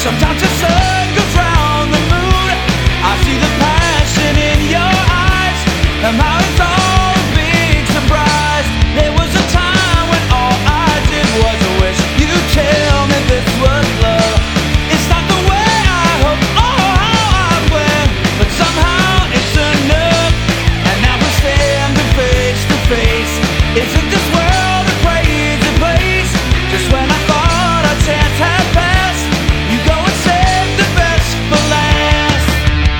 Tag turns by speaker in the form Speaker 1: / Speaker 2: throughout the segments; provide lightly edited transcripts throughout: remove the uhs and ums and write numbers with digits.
Speaker 1: Sometimes the sun goes round the moon. I see the passion in your eyes, and how it's all a big surprise. There was a time when all I did was wish you'd tell me this was love. It's not the way I hope or how I planned, but somehow it's enough. And now we're standing face to face. Isn't this world a crazy place? Just when I thought our chance had passed, you go and save the best for last.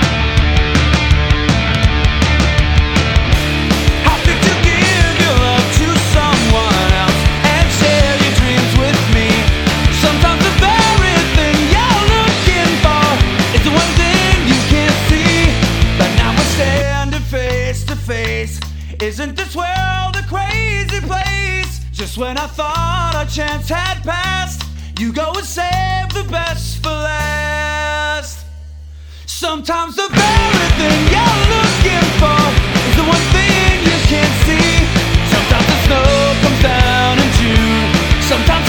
Speaker 1: How could you give your love to someone else and share your dreams with me? Sometimes the very thing you're looking for is the one thing you can't see. But now we're standing face to face. Isn't this world a crazy place? Just when I thought our chance had passed, you go and save the best for last. Sometimes the very thing you're looking for is the one thing you can't see. Sometimes the snow comes down in June. Sometimes